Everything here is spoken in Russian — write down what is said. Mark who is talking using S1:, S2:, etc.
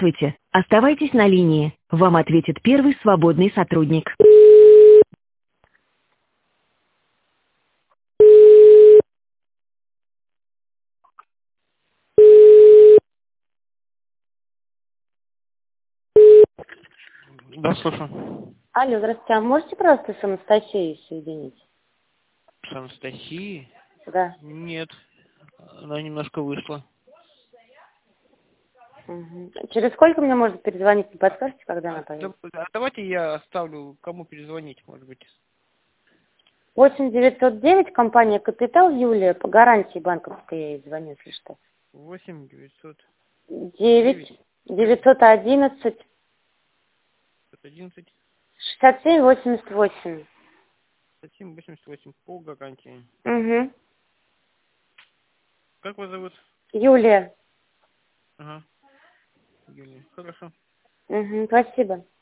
S1: Здравствуйте. Оставайтесь на линии. Вам ответит первый свободный сотрудник.
S2: Да, слушаю.
S3: Алло, здравствуйте. А можете просто с Анастасией соединить?
S2: С Анастасией?
S3: Да.
S2: Нет. Она немножко вышла.
S3: Угу. Через сколько мне можно перезвонить? Не подскажете, когда она поедет?
S2: Давайте я оставлю, кому перезвонить, может быть.
S3: 8909, компания «Капитал», Юлия, по гарантии банковской я ей звоню, если что.
S2: 8 900
S3: 9 911
S2: 11
S3: 67 88.
S2: 7 88 по гарантии.
S3: Угу.
S2: Как вас зовут?
S3: Юлия.
S2: Ага. Юлия. Хорошо.
S3: Угу, спасибо.